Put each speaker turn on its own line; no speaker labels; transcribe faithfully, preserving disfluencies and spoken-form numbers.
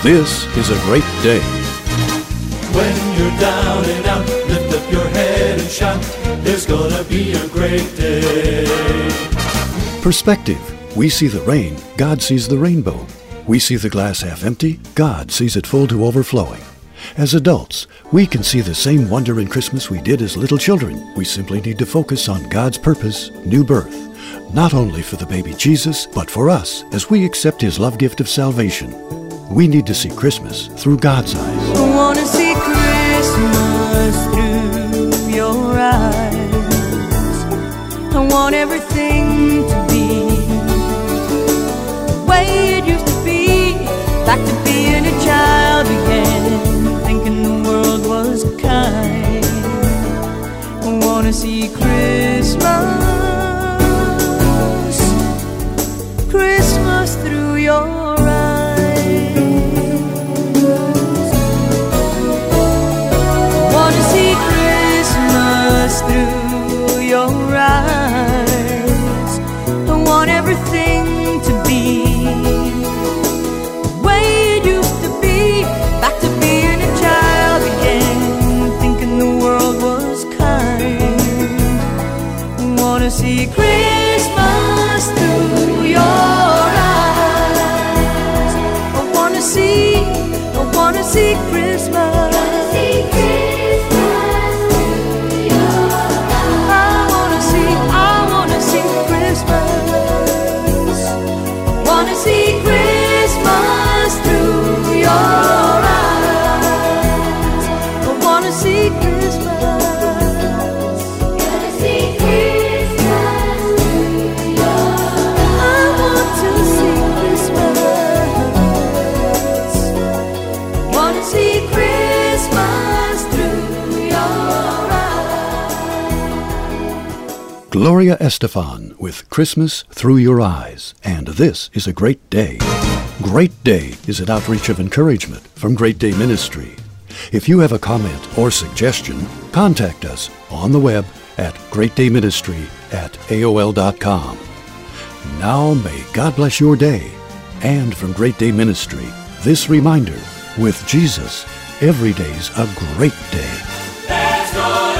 this is a great day.
When you're down and out, lift up your head and shout, there's gonna be a great day.
Perspective. We see the rain, God sees the rainbow. We see the glass half empty, God sees it full to overflowing. As adults, we can see the same wonder in Christmas we did as little children. We simply need to focus on God's purpose, new birth, not only for the baby Jesus, but for us as we accept His love gift of salvation. We need to see Christmas through God's eyes.
I want to see Christmas through your eyes. I want everything to be the way it used to be, back to being a child again, thinking the world was kind. I want to see Christmas, Christmas through your eyes. I want to see Christmas through your eyes. I want everything to be the way it used to be, back to being a child again, thinking the world was kind. I want to see Christmas through your eyes. I want to see, I want to see Christmas. I want to see, I want to see Christmas. I want to see Christmas through your eyes. I want to see Christmas. Gonna see Christmas through your eyes. I want to see Christmas. I want to see Christmas through your eyes.
Gloria Estefan with Christmas Through Your Eyes, and this is a great day. Great Day is an outreach of encouragement from Great Day Ministry. If you have a comment or suggestion, contact us on the web at great day ministry at A O L dot com. Now may God bless your day. And from Great Day Ministry, this reminder, with Jesus, every day's a great day.
There's gonna